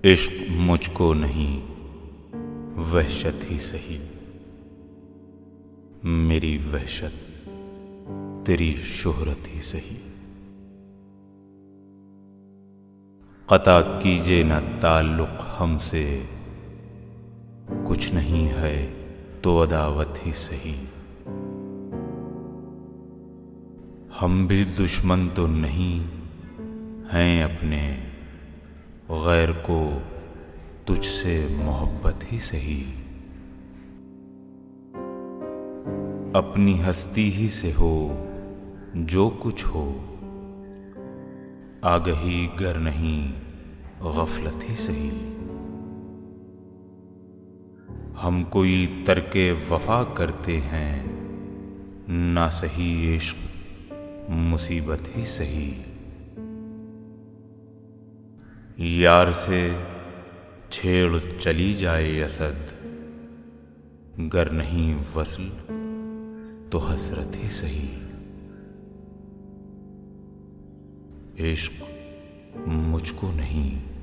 इश्क मुझको नहीं, वहशत ही सही। मेरी वहशत तेरी शोहरत ही सही। क़ता कीजिए न ताल्लुक़ हमसे, कुछ नहीं है तो अदावत ही सही। हम भी दुश्मन तो नहीं हैं अपने, गैर को तुझसे मोहब्बत ही सही। अपनी हस्ती ही से हो जो कुछ हो, आगही गर नहीं गफलत ही सही। हम कोई तरके वफा करते हैं, ना सही इश्क मुसीबत ही सही। यार से छेड़ चली जाए असद, गर नहीं वस्ल तो हसरत ही सही। इश्क मुझको नहीं,